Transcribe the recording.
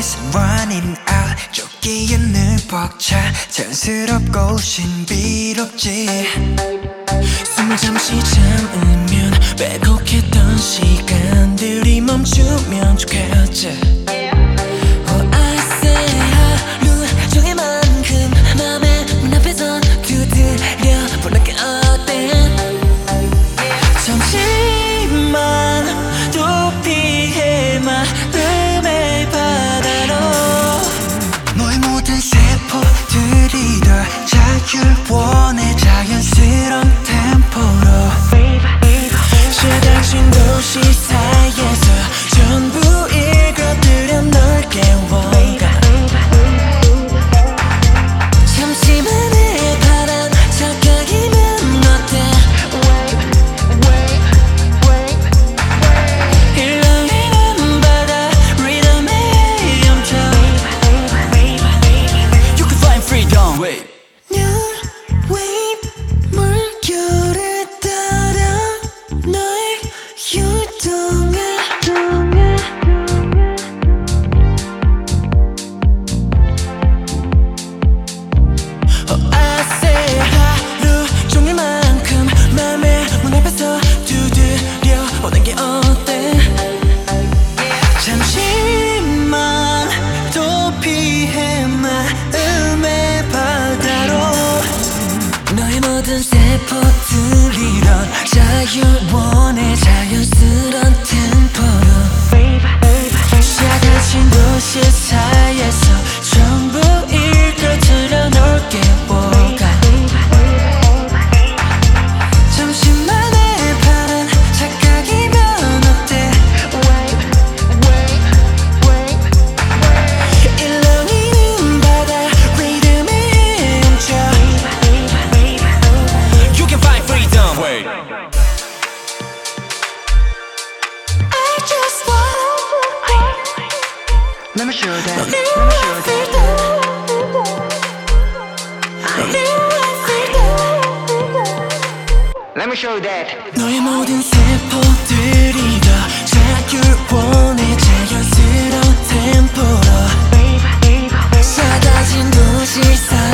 voice running out 쫓기에 늘 벅차 자연스럽고 신비롭지 숨을 잠시 참으면 빼곡했던 시간들이 멈추면 좋겠지 Oh I say 하루 종일 만큼 맘의 문 앞에서 두드려 보는 게 어때 잠시만 도피해 마음의 바다로 너의 모든 세포들이 더 자유를 원해 자연스러운 템포로 쇠닫힌 도시 사이에서 전부 일그러뜨려 널 깨워가 잠시만의 바람 착각이면 어때 일렁이는 바다 리듬에 멈춰 You can find freedom 눈 wave 물결에 따라 널 유동해 Oh I say 하루 종일만큼 맘의 문 앞에서 두드려 보는 게 어때 잠시만 도피해 마음의 바다로 너의 모든 세포들이 넌 자유를 원해 자연스러운 템포로 샤다친 도시 사이에서 전부 일그러뜨려 널 깨워가 잠시만의 바람 착각이면 어때 일렁이는 바다 리듬에 멈춰 You can find freedom I just wanna Let me show that Let me show that Let me show that 너의 모든 세포들이 더 자유를 원해 자연스러운 템포로 쏟아진 도시 사이